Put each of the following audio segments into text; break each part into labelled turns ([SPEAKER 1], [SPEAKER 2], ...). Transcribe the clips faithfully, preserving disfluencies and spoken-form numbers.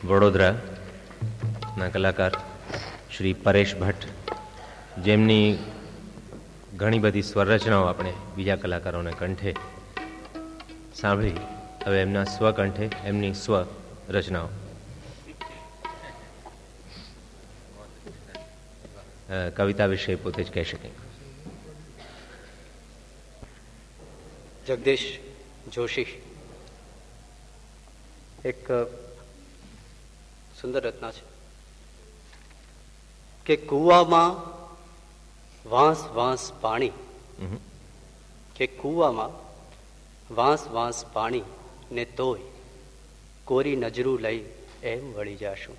[SPEAKER 1] વડોદરાના કલાકાર શ્રી પરેશ ભટ્ટ, જેમની ઘણી બધી સ્વરરચનાઓ આપણે બીજા કલાકારોને કંઠે સાંભળી, હવે એમના સ્વકંઠે એમની સ્વ રચનાઓ. કવિતા વિશે પોતે જ કહી શકે.
[SPEAKER 2] જગદીશ જોશી એક સુંદર રચના છે કે કૂવામાં વાંસ વાંસ પાણી, કે કૂવામાં વાંસ વાંસ પાણી ને તોય કોરી નજરું લઈ એમ વળી જાશું.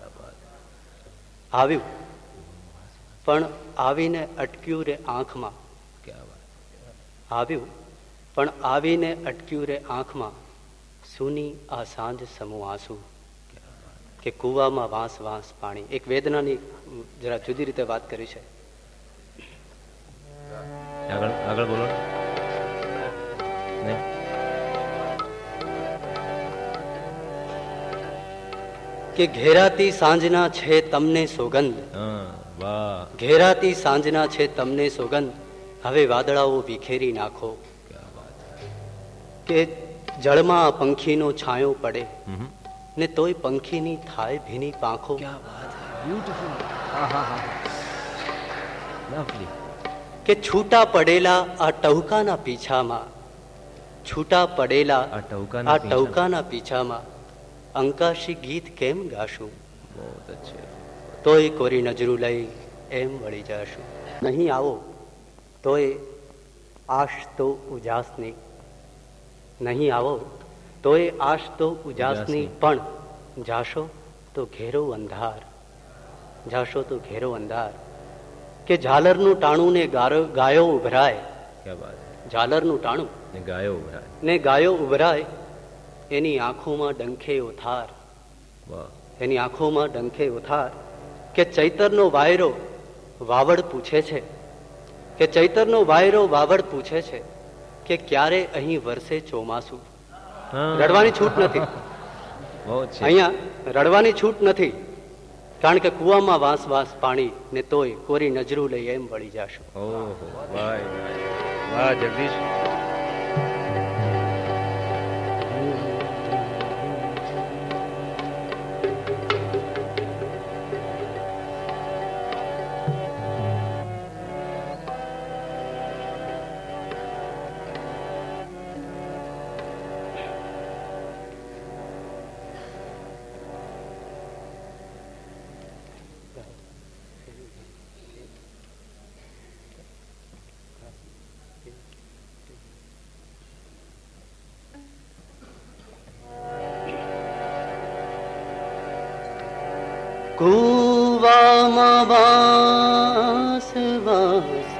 [SPEAKER 2] આવ્યું પણ આવીને અટક્યું રે આંખમાં, આવ્યું પણ આવીને અટક્યું રે આંખમાં, સૂની આ સાંજ સમૂહ આંસુ. કે કૂવામાં વાંસ વાંસ પાણી, એક વેદનાની જરા જુદી રીતે વાત કરી છે.
[SPEAKER 1] આગળ આગળ બોલો.
[SPEAKER 2] કે ઘેરાતી સાંજના છે તમને સોગંદ, ઘેરાતી સાંજના છે તમને સોગંદ, હવે વાદળાઓ વિખેરી નાખો. કે જળમાં પંખીનો છાંયો પડે ને તોય પંખીની થાય ભીની પાંખો. કે છૂટા પડેલા આ ટહુકાના પીછામાં, છૂટા પડેલા આ ટહુકાના પીછામાં અંકાશી ગીત કેમ ગાશું. તોય કોરી નજરું લઈ એમ વળી જાશું. નહીં આવો તોય આશ તો ઉજાસની, નહીં આવો તોય આશ તો ઉજાસની, પણ જાશો તો ઘેરો અંધાર, જાશો તો ઘેરો અંધાર. કે ઝાલરનું ટાણું ને ગાયો ઉભરાય, ઝાલરનું ટાણું
[SPEAKER 1] ને ગાયો ઉભરાય,
[SPEAKER 2] ને ગાયો ઉભરાય, એની આંખોમાં ડંખે ઉથાર, એની આંખોમાં ડંખે ઉથાર. કે ચૈતરનો વાયરો વાવડ પૂછે છે, કે ચૈતરનો વાયરો વાવડ પૂછે છે કે ક્યારે અહીં વરસે ચોમાસું. રડવાની છૂટ નથી અહીંયા, રડવાની છૂટ નથી, કારણ કે કુવામાં વાંસ વાંસ પાણી ને તોય કોરી નજરું લઈ એમ વળી જાશું.
[SPEAKER 1] ઓહો, વાહ વાહ જગદીશ.
[SPEAKER 2] કૂવામાં વાંસ વાંસ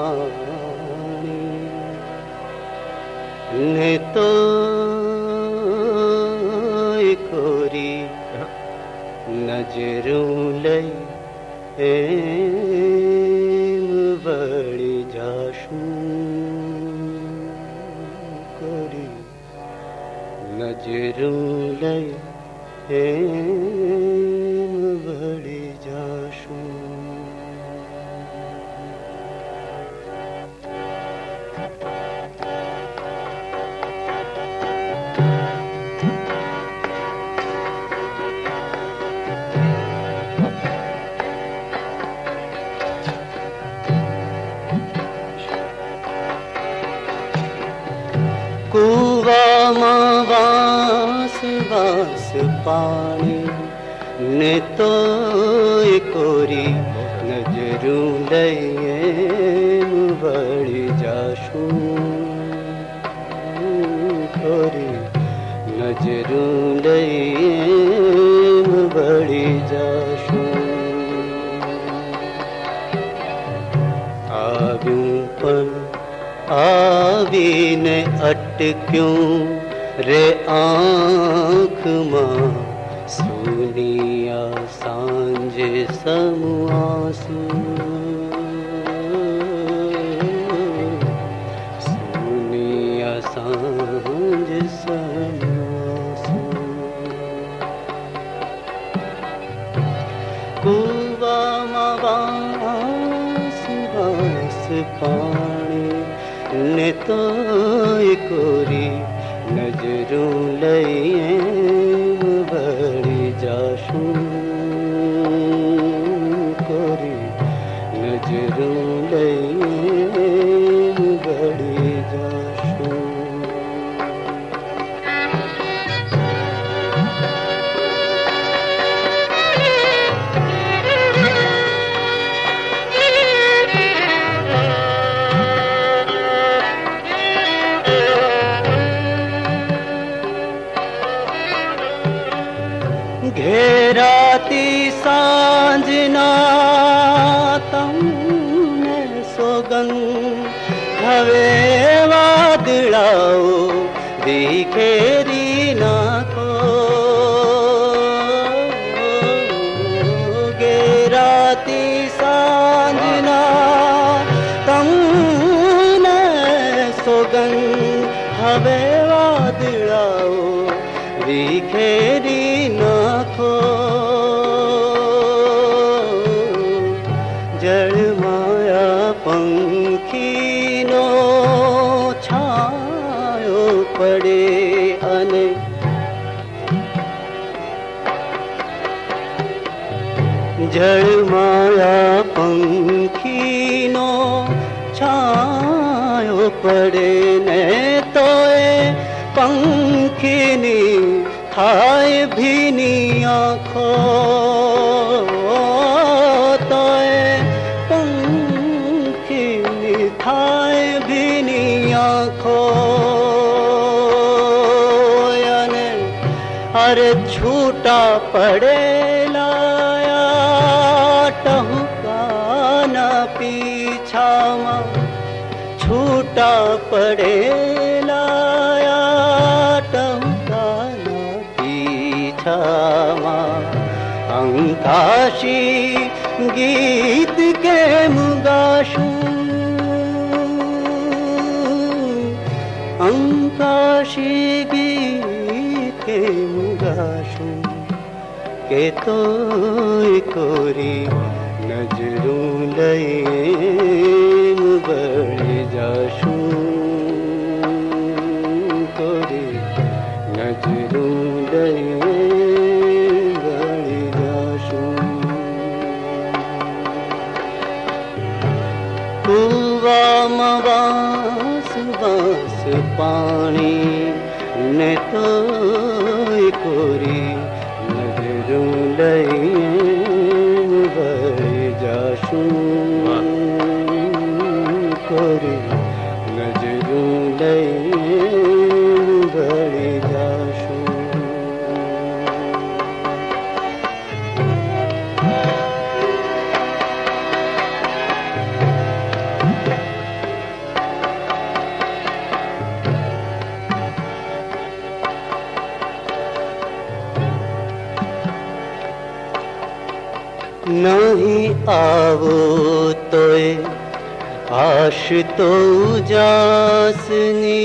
[SPEAKER 2] પાણી ને તો કોરી નજરું લઈ એમ વળી જાશું. કોરી નજરું લઈ એમ વળી જાશું. કૂવામાં વાંસ વાંસ પાણી ને તોય કોરી નજરું લઈ એમ વળી જાશું. કોરી નજરું લઈ એમ વળી જાશું. આવ્યું પણ આવીને અટક્યું રે આંખમાં, સુનિયા સાંજે સમૂહ આંસુ. સુનિયા સાંજ સમૂહ આંસુ. नजरूं लई बड़ी जाशू कोरी नजरूं लई बड़ी जाशू। घेराती सांजना तमने सोगंद हवे वादळाओ दिखेरी नाको घेराती सांजना तमने सोगंद हवे वादळाओ दिखेरी नाखो जड़ माया पंखीनो छायो पड़े अने जड़ माया पंखीनो छायो पड़े ने तोए पंखीनी थाय भीनी आँखो तोए पंखीनी थाय भीनी आँखो याने अरे छूटा पड़े लाया टहुकाना पीछा मा छूटा पड़े लाया टहुकाना पीछा मा अंकाशी गीत के मुगाशू अंकाशी गीत के मुगाशू के तो कोरी नजरूं लई बड़ी जाशू कोरी नजरूं लई बड़ी जाशू। कुवा मवास बास पानी ने तो कोरी नजरूं लई बड़ी जाशू कोरी नजरूं लई बड़ी जाशू। नहीं आवो तोए आश तो जासनी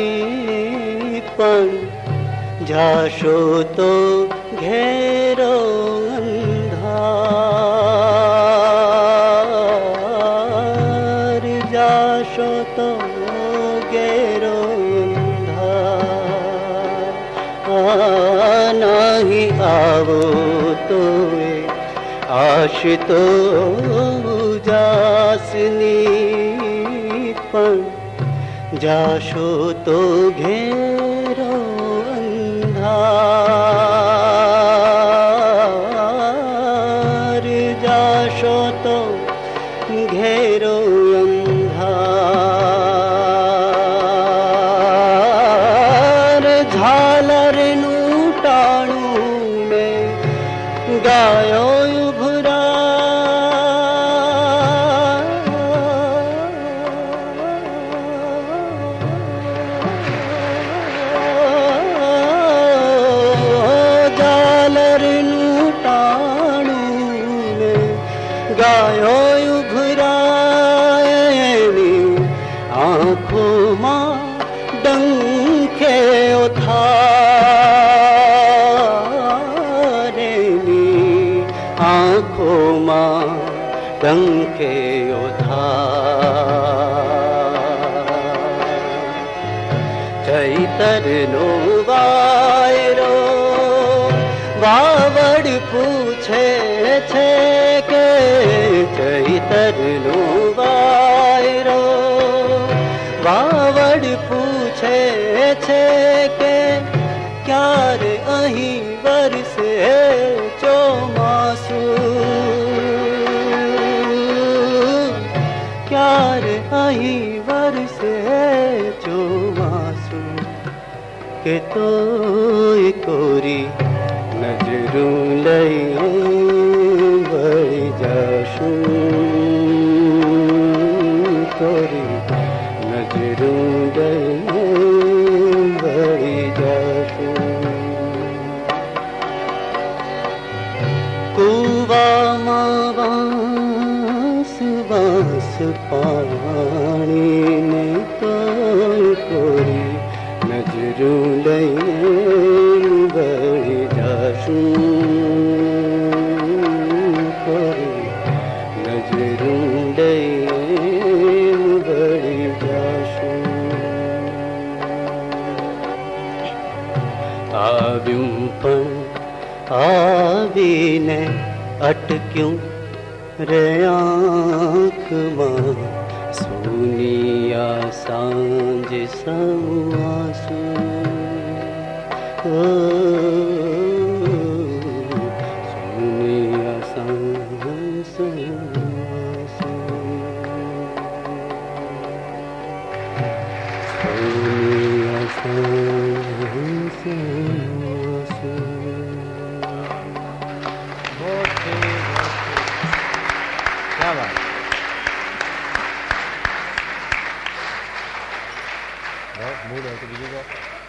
[SPEAKER 2] पण जाशो तो घेरो अंधार जाशो तो घेरो अंधार नहीं आवो तोए आश तो जासनी पण जाशो तो घेरो अंधार जाशो तो घेरो अंधार झालर नू टाणू में गायो गायो उभराएनी आँखों मां डंके उठारेनी आँखों मां डंके उठार चैत ચૈતરનો વાયરો વાવડ પૂછે છે કે ચૈતરનો વાયરો વાવડ પૂછે છે કે ક્યારે અહીં વરસે ચોમાસું ક્યારે અહીં વરસે ચોમાસું કે તોય કોરી નજરું લઈ વળી જાશું કોરી નજરું લઈ વળી જાશું કુવામાં વાંસ વાંસ પાણીને તોય કોરી નજરું લઈને વળી જાશું કોરી નજરું લઈને વળી જાશું આવ્યું પણ આવીને અટક્યું રે આંખમાં સુનિયા સાંજ સવાસુ સુનિયા સાંજ સવાસુ સુનિયા સાંજ સવાસુ
[SPEAKER 1] क्या बात मूड है तो बीजू का